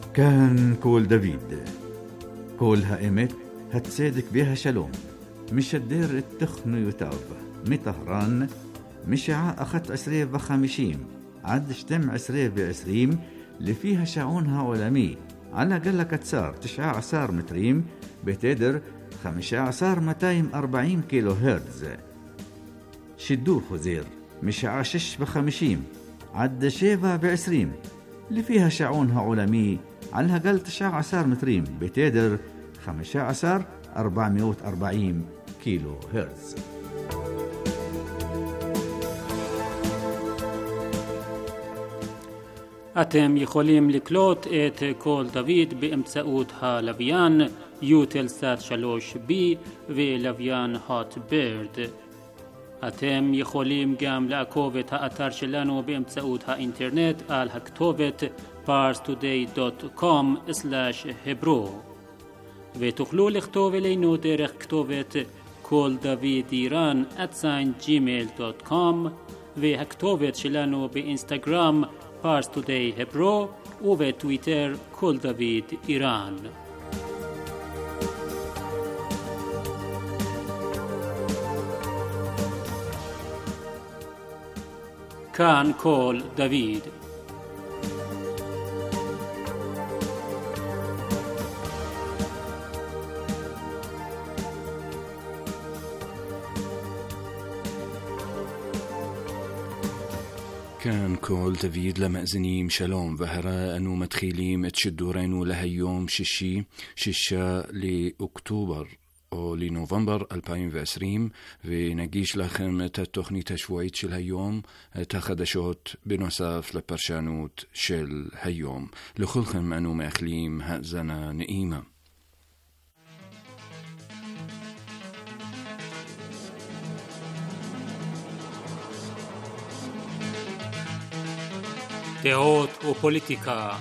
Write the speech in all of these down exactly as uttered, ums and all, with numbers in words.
كان كول دافيد كول هائمت هتصدق بها شلوم مش الدير التخن يتعب مطهران مشاع أخت عسرية وخمشيم عد شتم عسرية بعسريم اللي فيها شعونها عالمي على قلة كتسار تشعى عصار متريم بتدر خمشة عصار متايم أربعين كيلو هرتز شدوه خزير مشاع شش بخمشيم عد شيفا بعسريم اللي فيها شعونها عالمي على قل تشعى عصار متريم بتدر خمشة عصار أربعمائة وأربعين كيلو هرتز. אתם יכולים לקלוט את קול דוד באמצעות הלוויין יוטלסאט שלוש בי ולוויין הוט בירד. אתם יכולים גם לעקוב את האתר שלנו באמצעות האינטרנט על הכתובת פארס טודיי דוט קום סלאש hebro ותוכלו לכתוב אלינו דרך כתובת קול דוד איראן at gmail dot com והכתובת שלנו באינסטגרם פארס טודיי hebro ובטוויטר קול דוד איראן. כאן קול דוד. كان كول دافيد لمأزنيم شلوم وهراء أنو متخيليم اتشدورينو لهيوم ششي ششا لأكتوبر أو لنوفمبر ألفين وعشرين ونجيش لكم التخنية الشويت شل هيوم تخدشوت بنصاف لبرشانوت شل هيوم لخلكم أنو مأخليم هأزنا نئيمة. דעות ופוליטיקה.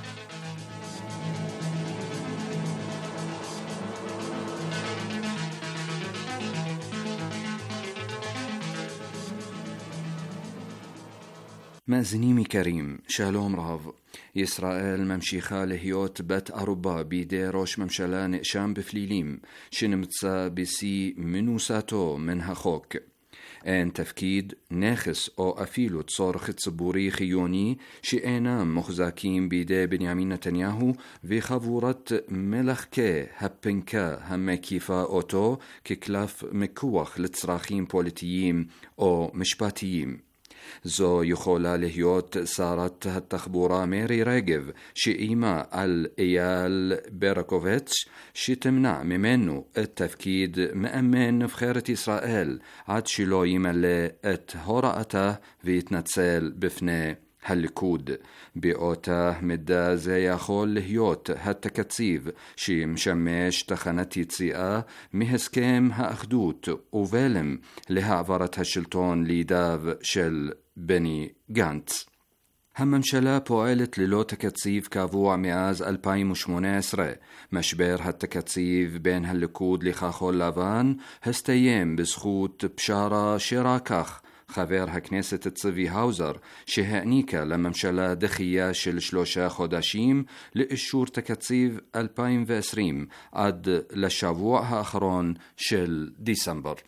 مازنيمي كريم شالوم راف يسرائيل ممشيخة لهيوت بات أروبا بيدي روش ممشلا نقشام بفليليم شنمتسا بسي منوساتو منها خوك ان تفكيد ناخس او افيلو تصارخ تصبوري خيوني شئنا مخزاكين بيدي بنيامين نتنياهو في خفورت ملخكي هبنكا همكيفا اوتو ككلاف مكوخ لتصراخين بوليتيين او مشباتيين زو يخولا لهيوت صارت هالتخبورة ميري راجف شئيما الإيال بيراكوفيتش شتمنع ممنو التفكيد مأمن فخيرة إسرائيل عاد شلو يملي ات هورأته ويتنتسل بفني هالكود بأوته مدى زي يخول لهيوت هالتكتسيف شي مشمش تخنتي تسيئة مهسكيم هأخدوت وفيلم لها عبرت هالشلطون ليداف شل بني جانتس. هم ممشلا بوعلت للو تكتسيف كافوع مئاز ألفين وثمانية عشر مشبير هالتكتسيف بين هاللكود لخاخول لافان هستيم بسخوت بشارة شراكخ خبر هكنيسة تصفي هاوزر شهانيكا لما مشلا دخيا شل شلوشا خوداشيم لإشور تكتسيف ألفين وعشرين عد لشابوعها آخرون شل ديسمبر.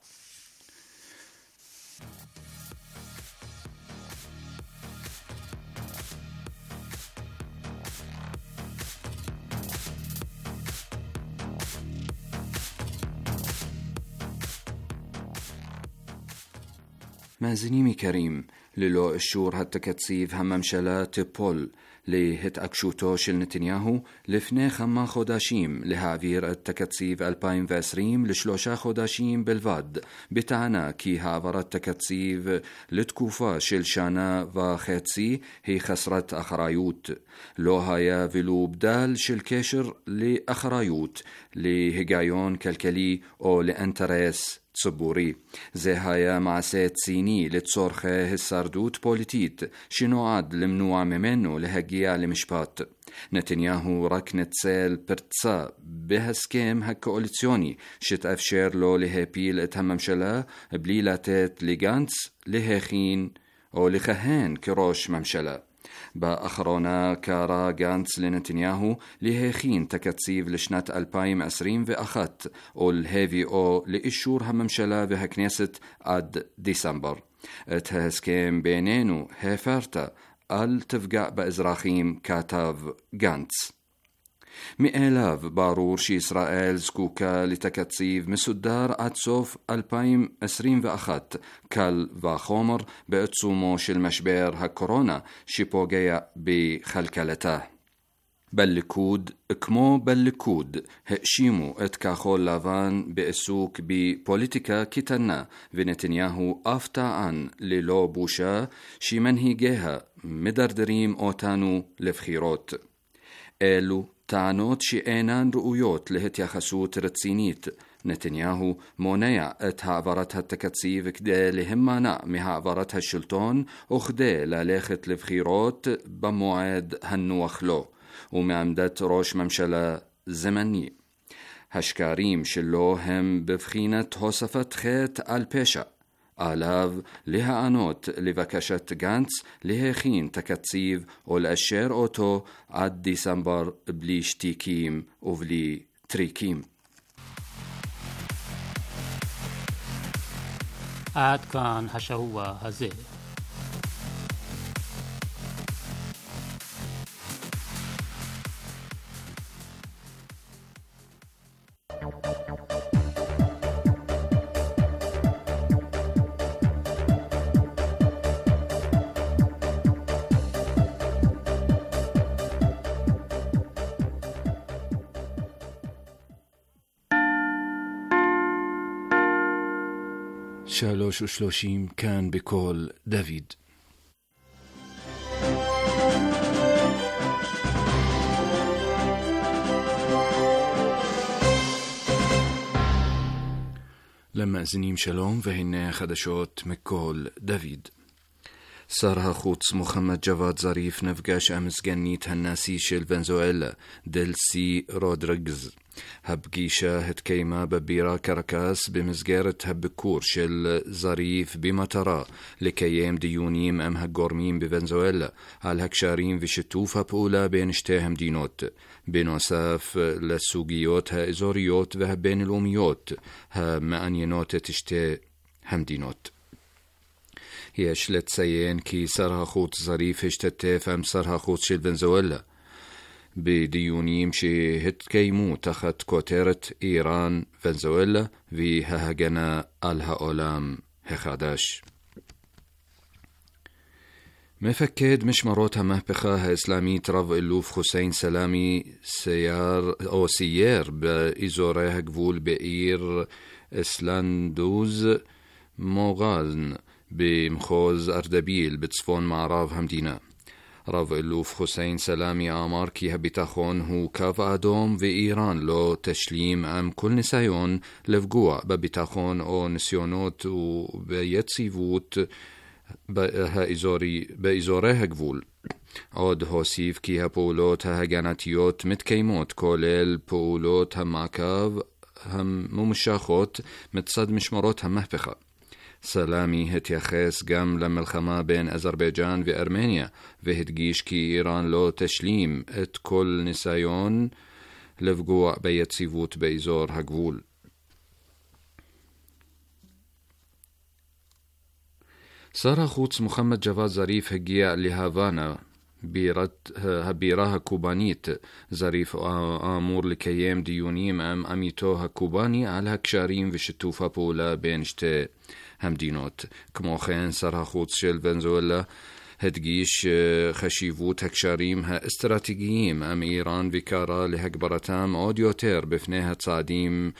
مازنيمي كريم للو الشور هالتكتسيف هم ممشلا تبول لهت أكشوتو شل نتنياهو لفني خما خوداشيم لهعفير التكتسيف ألفين وعشرين لشلوشا خوداشيم بالفاد بتاعنا كي هعفر التكتسيف لتكوفا شل شانا وخيتسي هي خسرت أخرايوت لو هايا فيلو بدال شل كيشر لأخرايوت لهجايون كالكلي أو لأنتريس صبوري زي هايا معسات سيني لتصورخه السردوت بوليتيت شنو عاد لمنوع ممنو لهجيع لمشبات نتنياهو ركنت سيل برتسا بهسكيم هكوليتسيوني شت أفشير لو لهبيل اتهمم شلا بليلاتات لغانتس لهخين أو لخهان كروش ممشلا באחרונה קרא גנץ לנתניהו להכין תקציב לשנת אלפיים עשרים ואחת ולהביאו לאישור הממשלה והכנסת עד דצמבר. את ההסכם בינינו הפרת, אל תפגע באזרחים, כתב גנץ. מאליו ברור שישראל זקוקה לתקציב מסודר עד סוף אלפיים עשרים ואחת, קל וחומר בעיצומו של משבר הקורונה שפוגע בכלכלתה. בליכוד, כמו בליכוד, האשימו את כחול לבן בעיסוק בפוליטיקה קטנה, ונתניהו אף טען ללא בושה שמנהיגיה מדרדרים אותנו לבחירות. אלו טענות שאינן ראויות להתייחסות רצינית. נתניהו מונע את העברת התקציב כדי להימנע מהעברת השלטון וכדי ללכת לבחירות במועד הנוח לו ומעמדת ראש ממשלה זמני. השקרים שלו הם בבחינת הוספת חטא על פשע. עליו להיענות לבקשת גנץ להכין תקציב ולאשר אותו עד דצמבר בלי שתיקים ובלי טריקים. עד כאן השבוע הזה. שלוש ושלושים כאן בקול דוד. למאזינים שלום, והנה החדשות מקול דוד. שר החוץ מוחמד ג'וואד זריף נפגש עם סגנית הנשיא של ונזואלה דלסי רודריגז. הפגישה התקיימה בבירה קרקס במסגרת הביקור של זריף במטרה לקיים דיונים עם הגורמים בוונזואלה על הקשרים ושיתוף הפעולה בין שתי המדינות, בנוסף לסוגיות האזוריות והבינלאומיות המעניינות את שתי המדינות. יש לציין כי שר החוץ זריף השתתף עם שר החוץ של ונזואלה בדיונים שהתקיימו תחת כותרת איראן, ונזואלה וההגנה על העולם החדש. מפקד משמרות המהפכה האסלאמית רב אלוף חוסיין סלאמי סייר או סייר באזורי הגבול בעיר אסלנדוז מוג'אן במחוז ארדביל בצפון מערב המדינה. רב אלוף חוסיין סלאמי אמר כי הביטחון הוא קו אדום ואיראן לא תשלים עם כל ניסיון לפגוע בביטחון או ניסיונות וביציבות באזורי, באזורי הגבול. עוד הוסיף כי הפעולות ההגנתיות מתקיימות כולל פעולות המעקב הממשכות מצד משמרות המהפכה. סלאמי התייחס גם למלחמה בין אזרבייג'אן וארמניה והדגיש כי איראן לא תשלים את כל ניסיון לפגוע ביציבות באזור הגבול. שר החוץ מוחמד ג'וואד זריף הגיע להוואנה, בירת הבירה הקובנית. זריף אמור לקיים דיונים עם עמיתו הקובני על הקשרים ושיתוף הפעולה בין שתי המדינות. כמו כן, שר החוץ של ונזואלה הדגיש חשיבות הקשרים האסטרטגיים עם איראן וקרא להגברתם עוד יותר בפני הצעדים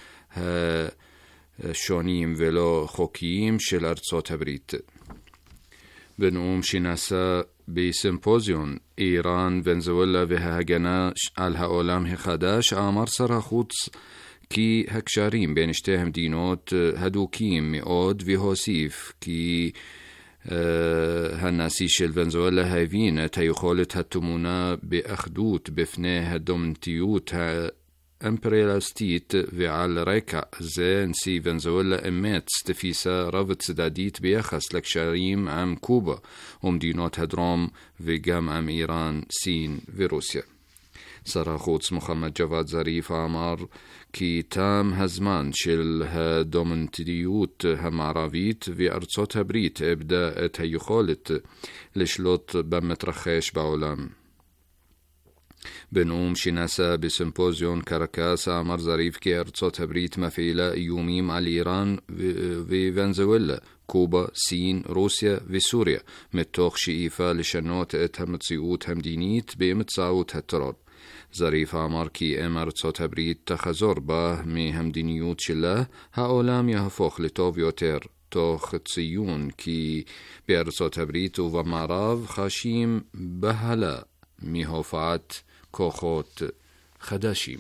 השונים ולא חוקיים של ארצות הברית. בנאום שנשא בסימפוזיון איראן, ונזואלה וההגנה על העולם החדש, אמר שר החוץ כי הקשרים בין שתי המדינות הדוקים מאוד, והוסיף כי uh, הנשיא של ונזואלה הבין את היכולת הטמונה באחדות בפני הדומיננטיות امبريالستيت ועל רקע זה נשיא ונזואלה אמץ תפיסה רב-צדדית ביחס לקשרים עם קובה ומדינות הדרום וגם עם איראן, סין ורוסיה. שר החוץ מוחמד ג'וואד זריף אמר כי תם הזמן של הדומיננטיות המערבית וארצות הברית איבדה את היכולת לשלוט במתרחש בעולם. בנאום שנשא בסימפוזיון קרקס אמר זריף כי ארצות הברית מפעילה איומים על איראן וונזואלה, קובה, סין, רוסיה וסוריה, מתוך שאיפה לשנות את המציאות המדינית באמצעות הטרור. זריף אמר כי אם ארצות הברית תחזור בה מהמדיניות שלה, העולם יהפוך לטוב יותר, תוך ציון כי בארצות הברית ובמערב חשים בהלה מהופעת כוחות חדשים.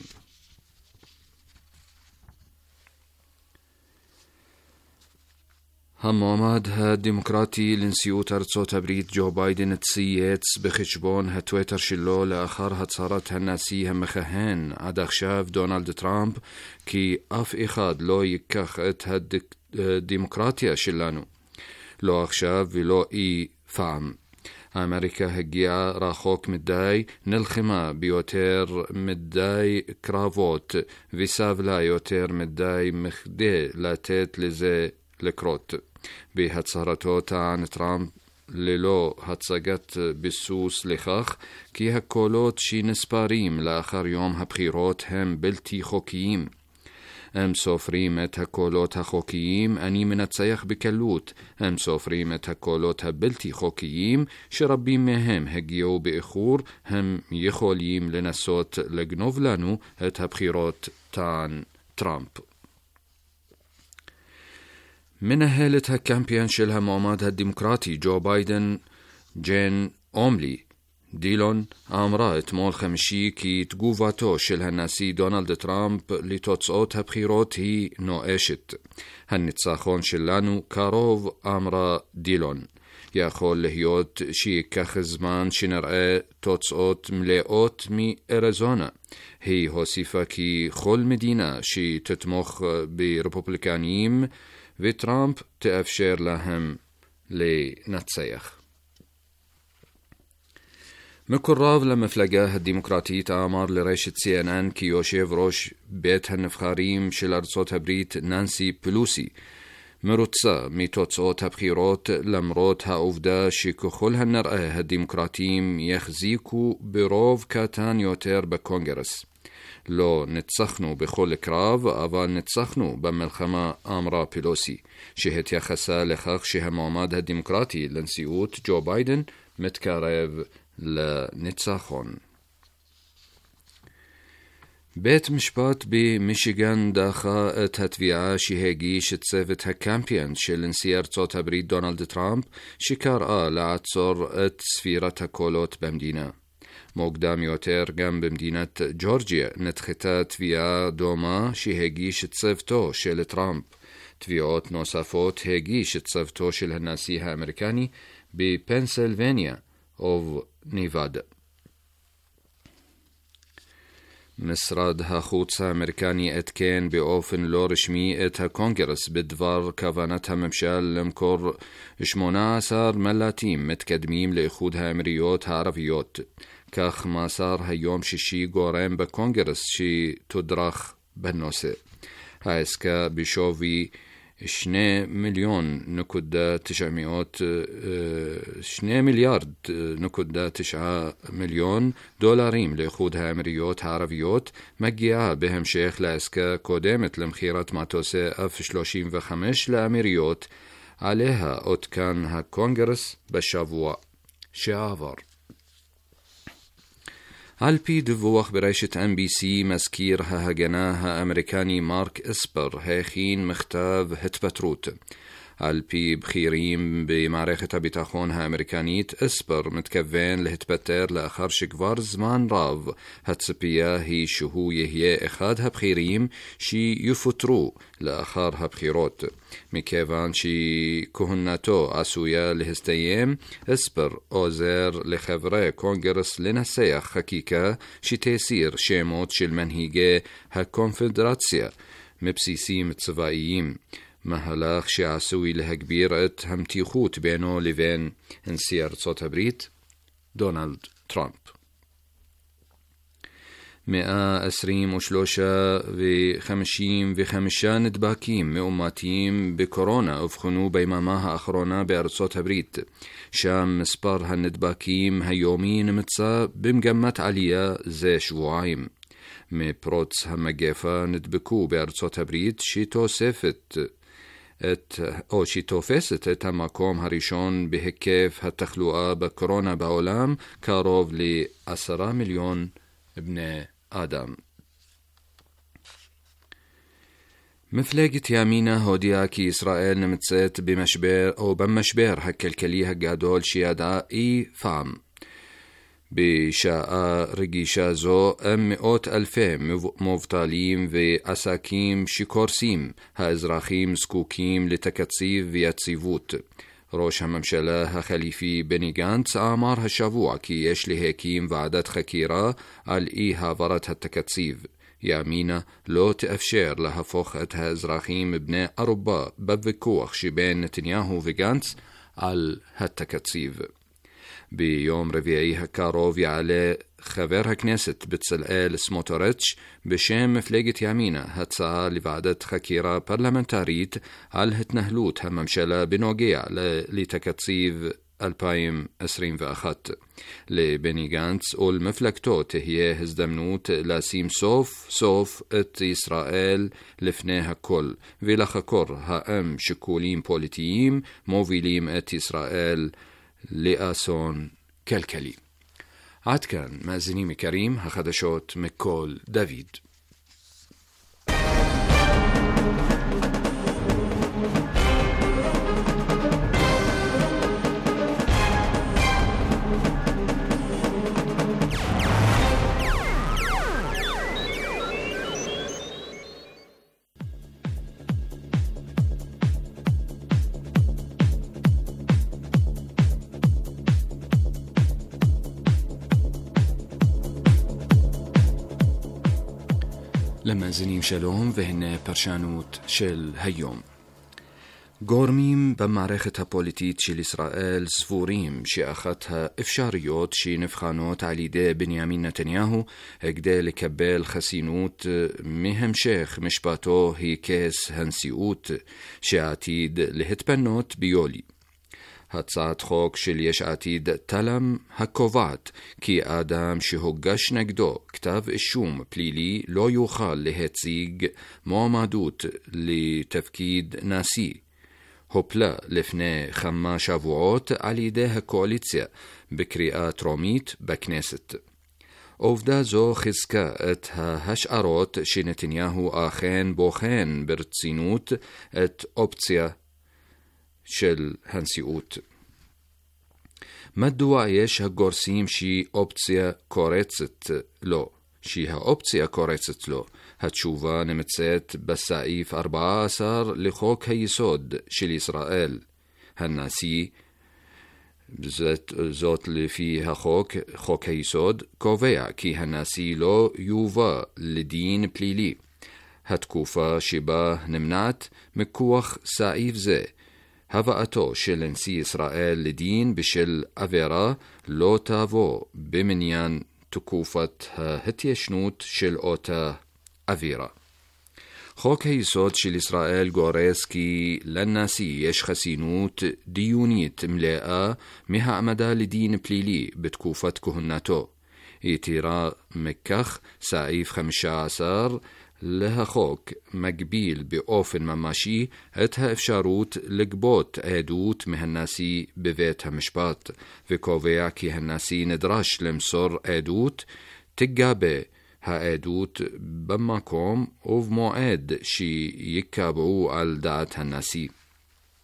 המועמד הדמוקרטי לנשיאות ארצות הברית ג'ו ביידן צייץ בחשבון הטוויטר שלו לאחר הצהרת הנשיא המכהן עד עכשיו דונלד טראמפ כי אף אחד לא ייקח את הדמוקרטיה שלנו, לא עכשיו ולא אי פעם. אמריקה הגיעה רחוק מדי, נלחמה ביותר מדי קרבות וסבלה יותר מדי מכדי לתת לזה לקרות. בהצהרתו טען טראמפ ללא הצגת ביסוס לכך כי הקולות שנספרים לאחר יום הבחירות הם בלתי חוקיים. הם סופרים את הקולות החוקיים, אני מנצח בקלות. הם סופרים את הקולות הבלתי חוקיים, שרבים מהם הגיעו באיחור, הם יכולים לנסות לגנוב לנו את הבחירות, טען טראמפ. מנהלת הקמפיין של המועמד הדמוקרטי ג'ו ביידן, ג'ן אומלי דילון, אמרה אתמול חמישי כי תגובתו של הנשיא דונלד טראמפ לתוצאות הבחירות היא נואשת. הניצחון שלנו קרוב, אמרה דילון. יכול להיות שיקח זמן שנראה תוצאות מלאות מאריזונה. היא הוסיפה כי כל מדינה שתתמוך ברפובליקנים וטראמפ תאפשר להם לנצח. מקורב למפלגה הדמוקרטית אמר לרשת סי אן אן כי יושב ראש בית הנבחרים של ארצות הברית ננסי פלוסי מרוצה מתוצאות הבחירות למרות העובדה שככל הנראה הדמוקרטים יחזיקו ברוב קטן יותר בקונגרס. לא ניצחנו בכל קרב, אבל ניצחנו במלחמה, אמרה פלוסי, שהתייחסה לכך שהמועמד הדמוקרטי לנשיאות ג'ו ביידן מתקרב לניצחון. בית משפט במישיגן דחה את התביעה שהגיש את צוות הקמפיין של נשיא ארצות הברית דונלד טראמפ, שקראה לעצור את ספירת הקולות במדינה. מוקדם יותר גם במדינת ג'ורג'יה נדחתה תביעה דומה שהגיש את צוותו של טראמפ. תביעות נוספות הגיש את צוותו של הנשיא האמריקני בפנסילבניה ובניבדה. משרד החוץ האמריקני עדכן באופן לא רשמי את הקונגרס בדבר כוונת הממשל למכור שמונה עשר מל"טים מתקדמים לאיחוד האמירויות הערביות. כך מסר היום שישי גורם בקונגרס שתודרך בנושא. העסקה בשווי שני מיליון נקודה תשע מאות שני מיליארד נקודה תשעה מיליון דולרים לאיחוד האמירויות הערביות מגיעה בהמשך לעסקה קודמת למכירת מטוסי אף שלושים וחמש לאמירויות, עליה עודכן הקונגרס בשבוע שעבר. על פי דיווח ברשת אם בי סי, מזכיר ההגנה האמריקני מרק אספר הכין מכתב התפטרות. על פי בכירים במערכת הביטחון האמריקנית, אספר מתכוון להתפטר לאחר שכבר זמן רב הציפייה היא שהוא יהיה אחד הבכירים שיפוטרו לאחר הבחירות. מכיוון שכהונתו עשויה להסתיים, אספר עוזר לחברי קונגרס לנסח חקיקה שתסיר שמות של מנהיגי הקונפדרציה מבסיסים צבאיים, מהלך שעשוי להגביר את המתיחות בינו לבין נשיא ארצות הברית דונלד טראמפ. מאה עשרים ושלושה וחמישים וחמישה נדבקים מאומתים בקורונה אובחנו ביממה האחרונה בארצות הברית, שם מספר הנדבקים היומי נמצא במגמת עלייה זה שבועיים. מפרוץ המגפה נדבקו בארצות הברית שתוספת את, או שתופסת את המקום הראשון בהיקף התחלואה בקורונה בעולם, קרוב לעשרה מיליון בני אדם. מפלגת ימינה הודיעה כי ישראל נמצאת במשבר או במשבר הכלכלי הגדול שידעה אי פעם. בשעה רגישה זו, מאות אלפי מובטלים ועסקים שקורסים, האזרחים זקוקים לתקציב ויציבות. ראש הממשלה החליפי בני גנץ אמר השבוע כי יש להקים ועדת חקירה על אי העברת התקציב. ימינה לא תאפשר להפוך את האזרחים בני ערובה בוויכוח שבין נתניהו וגנץ על התקציב. ביום רביעי הקרוב יעלה חבר הכנסת בצלאל סמוטריץ' בשם מפלגת ימינה הצעה לוועדת חקירה פרלמנטרית על התנהלות הממשלה בנוגע לתקציב אלפיים עשרים ואחת. לבני גנץ ולמפלגתו תהיה הזדמנות לשים סוף סוף את ישראל לפני הכל ולחקור האם שיקולים פוליטיים מובילים את ישראל לאסון כלכלי. עד כאן מאזינים יקרים, החדשות מכל דוד. למאזינים שלום, והנה פרשנות של היום. גורמים במערכת הפוליטית של ישראל סבורים שאחת האפשריות שנבחנות על ידי בנימין נתניהו כדי לקבל חסינות מהמשך משפטו היא כס הנשיאות שעתיד להתפנות ביולי. הצעת חוק של יש עתיד תלם הקובעת כי אדם שהוגש נגדו כתב אישום פלילי לא יוכל להציג מועמדות לתפקיד נשיא. הופלה לפני כמה שבועות על ידי הקואליציה בקריאה טרומית בכנסת. עובדה זו חיזקה את ההשערות שנתניהו אכן בוחן ברצינות את אופציה של הנשיאות. מדוע יש הגורסים שהיא אופציה קורצת לו? שהאופציה קורצת לו. התשובה נמצאת בסעיף ארבע עשרה לחוק היסוד של ישראל. הנשיא, זאת, זאת לפי החוק, חוק היסוד, קובע כי הנשיא לא יובא לדין פלילי. התקופה שבה נמנעת מכוח סעיף זה, הבאתו של נשיא ישראל לדין בשל עבירה לא תבוא במניין תקופת ההתיישנות של אותה עבירה. חוק היסוד של ישראל גורס כי לנשיא יש חסינות דיונית מלאה מהעמדה לדין פלילי בתקופת כהונתו. יתרה מכך, סעיף חמישה עשר לחוק מגביל באופן ממשי את האפשרות לגבות עדות מהנשיא בבית המשפט, וקובע כי הנשיא נדרש למסור עדות, תגבה העדות במקום ובמועד שיקבעו על דעת הנשיא.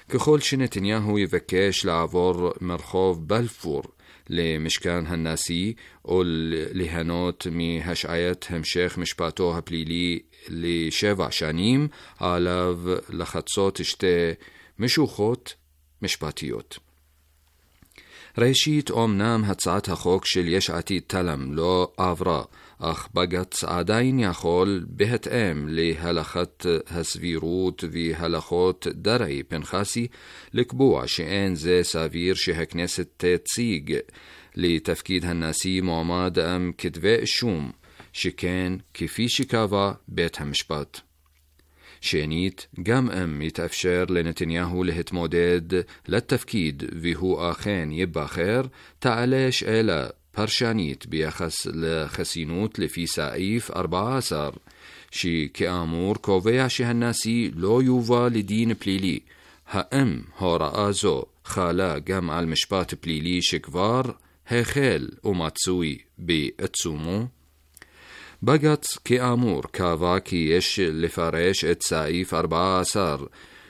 ככל שנתניהו יבקש לעבור מרחוב בלפור למשכן הנשיא או ליהנות מהשעיית המשך משפטו הפלילי לשבע שנים, עליו לחצות שתי משוחות משפטיות. ראשית, אומנם הצעת החוק של יש עתיד תלם לא עברה, אך בג"ץ עדיין יכול בהתאם להלכת הסבירות והלכות דרעי פנחסי לקבוע שאין זה סביר שהכנסת תציג לתפקיד הנשיא מועמד עם כתבי אישום, שכן כפי שקבע בית המשפט. שנית, גם אם יתאפשר לנתניהו להתמודד לתפקיד והוא אכן ייבחר, תעלה שאלה פרשנית ביחס לחסינות לפי סעיף ארבע עשרה, שכאמור קובע שהנשיא לא יובא לדין פלילי. האם הוראה זו חלה גם על משפט פלילי שכבר החל ומצוי בעצומו? בג"ץ כאמור קבע כי יש לפרש את סעיף ארבע עשרה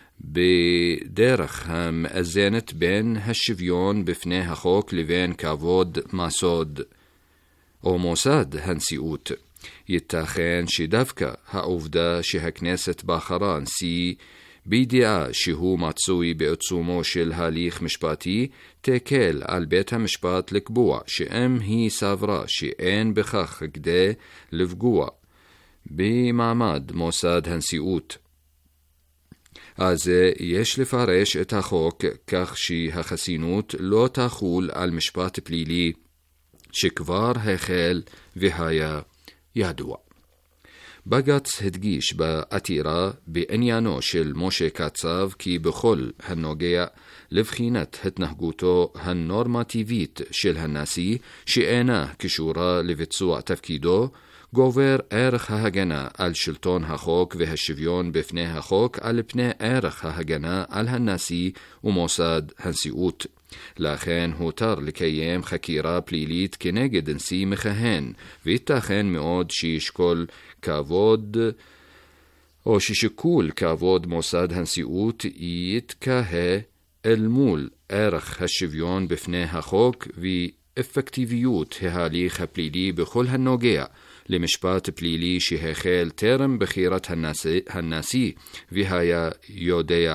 בדרך המאזנת בין השוויון בפני החוק לבין כבוד מסוד או מוסד הנשיאות. ייתכן שדווקא העובדה שהכנסת בחרה נשיא בידיעה שהוא מצוי בעצומו של הליך משפטי תקל על בית המשפט לקבוע שאם היא סברה שאין בכך כדי לפגוע במעמד מוסד הנשיאות, אז יש לפרש את החוק כך שהחסינות לא תחול על משפט פלילי שכבר החל והיה ידוע. בג"ץ הדגיש בעתירה בעניינו של משה קצב כי בכל הנוגע לבחינת התנהגותו הנורמטיבית של הנשיא שאינה קשורה לביצוע תפקידו, גובר ערך ההגנה על שלטון החוק והשוויון בפני החוק על פני ערך ההגנה על הנשיא ומוסד הנשיאות. לכן הותר לקיים חקירה פלילית כנגד נשיא מכהן, וייתכן מאוד שישקול כבוד או ששיקול כבוד מוסד הנשיאות יתקהה אל מול ערך השוויון בפני החוק ואפקטיביות ההליך הפלילי בכל הנוגע למשפט פלילי שהחל טרם בחירת הנשיא, הנשיא והיה יודע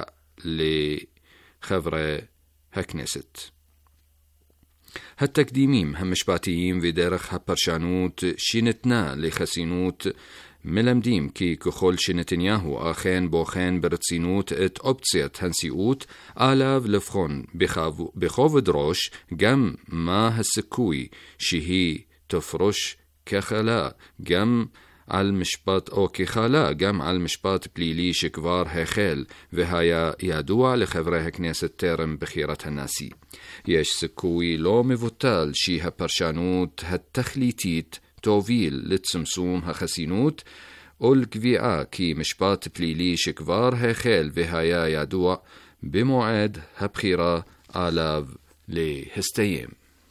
לחברי הכנסת. התקדימים המשפטיים ודרך הפרשנות שניתנה לחסינות מלמדים כי ככל שנתניהו אכן בוחן ברצינות את אופציית הנשיאות, עליו לבחון בכובד ראש גם מה הסיכוי שהיא תפרוש כחלה גם על משפט או כחלה גם על משפט פלילי שכבר החל והיה ידוע לחברי הכנסת טרם בחירת הנשיא. יש סיכוי לא מבוטל שהפרשנות התכליתית תוביל לצמצום החסינות או לקביעה כי משפט פלילי שכבר החל והיה ידוע במועד הבחירה עליו להסתיים.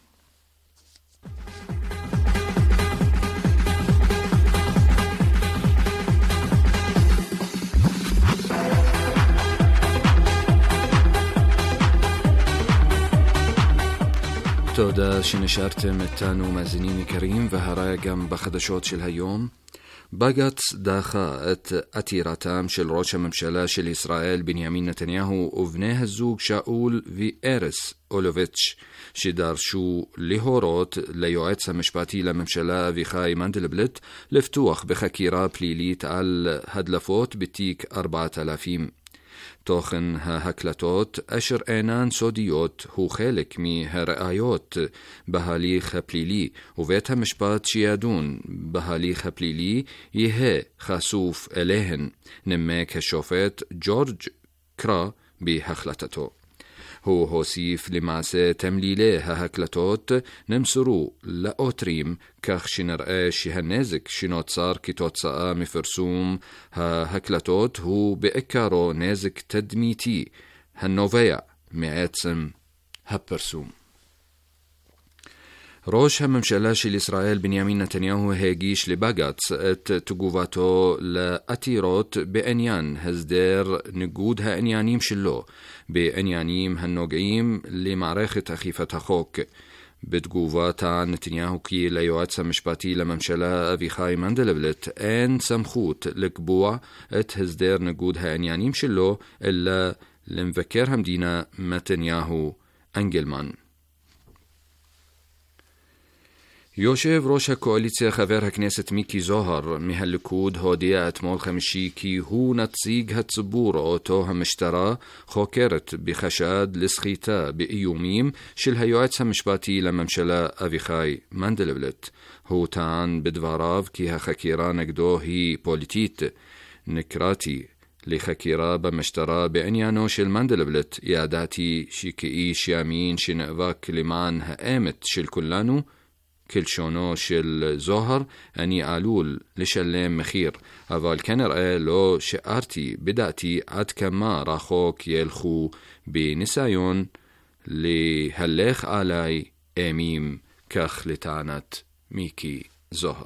תודה שנשארתם איתנו מאזינים יקרים, והרי גם בחדשות של היום. בג"ץ דחה את עתירתם של ראש הממשלה של ישראל בנימין נתניהו ובני הזוג שאול וארז אולוביץ' שדרשו להורות ליועץ המשפטי לממשלה אביחי מנדלבליט לפתוח בחקירה פלילית על הדלפות בתיק ארבעת אלפים. תוכן ההקלטות אשר אינן סודיות הוא חלק מהראיות בהליך הפלילי, ובית המשפט שידון בהליך הפלילי יהיה חשוף אליהן, נמק השופט ג'ורג' קרא בהחלטתו. הוא הוסיף למעשה תמלילי ההקלטות נמסרו לעותרים כך שנראה שהנזק שנוצר כתוצאה מפרסום ההקלטות הוא בעיקרו נזק תדמיתי הנובע מעצם הפרסום. ראש הממשלה של ישראל בנימין נתניהו הגיש לבג"ץ את תגובתו לעתירות בעניין הסדר ניגוד העניינים שלו בעניינים הנוגעים למערכת אכיפת החוק. בתגובה טען נתניהו כי ליועץ המשפטי לממשלה אביחי מנדלבליט אין סמכות לקבוע את הסדר ניגוד העניינים שלו אלא למבקר המדינה מתניהו אנגלמן. יושב ראש הקואליציה חבר הכנסת מיקי זוהר מהליכוד הודיע אתמול חמישי כי הוא נציג הציבור אותו המשטרה חוקרת בחשד לסחיטה באיומים של היועץ המשפטי לממשלה אביחי מנדלבליט. הוא טען בדבריו כי החקירה נגדו היא פוליטית. נקראתי לחקירה במשטרה בעניינו של מנדלבליט, ידעתי שכאיש ימין שנאבק למען האמת של כולנו, כלשונו של זוהר, אני עלול לשלם מחיר, אבל כנראה לא שארתי בדעתי עד כמה רחוק ילכו בניסיון להלך עליי אימים, כך לטענת מיקי זוהר.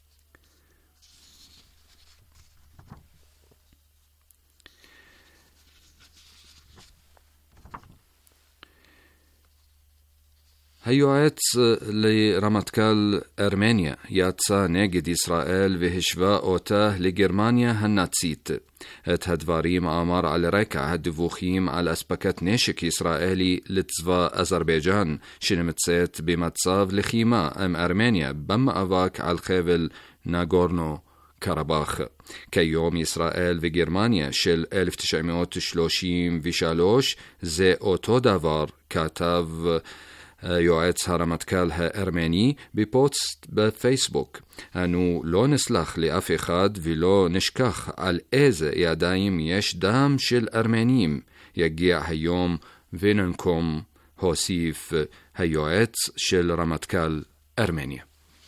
היועץ לרמטכ"ל ארמניה יצא נגד ישראל והשווה אותה לגרמניה הנאצית. את הדברים אמר על רקע הדיווחים על אספקת נשק ישראלי לצבא אזרבייג'אן שנמצאת במצב לחימה עם ארמניה במאבק על חבל נגורנו קרבאח. כיום ישראל וגרמניה של אלף תשע מאות שלושים ושלוש זה אותו דבר, כתב יועץ הרמטכ"ל הארמני בפוסט בפייסבוק. אנו לא נסלח לאף אחד ולא נשכח על איזה ידיים יש דם של ארמנים. יגיע היום וננקום, הוסיף היועץ של רמטכ"ל ארמניה.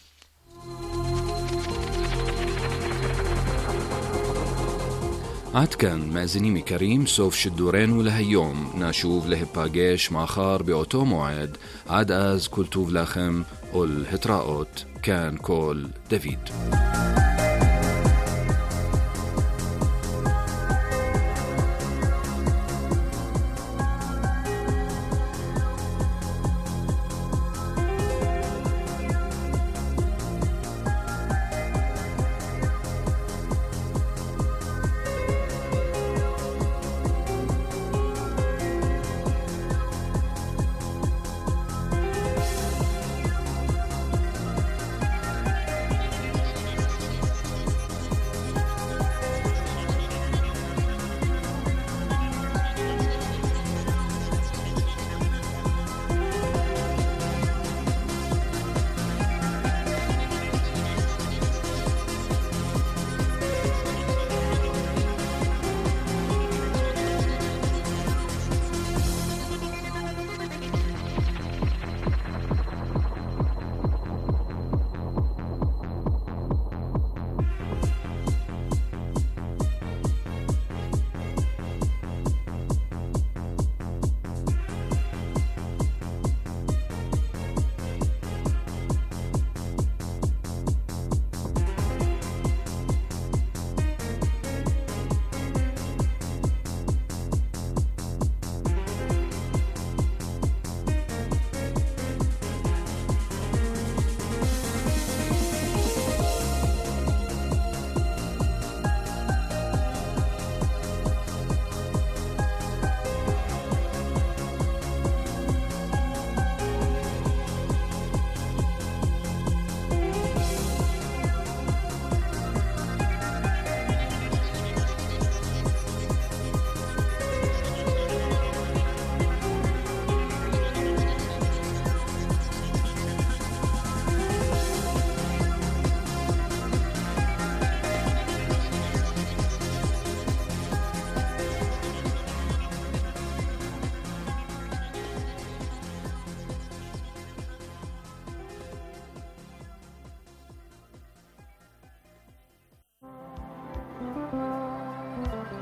עד כאן מאזינים יקרים, סוף שידורנו להיום. נשוב להיפגש מחר באותו מועד. עד אז כל טוב לכם ולהתראות. כאן כל דוד.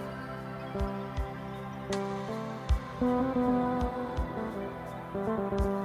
Thank you.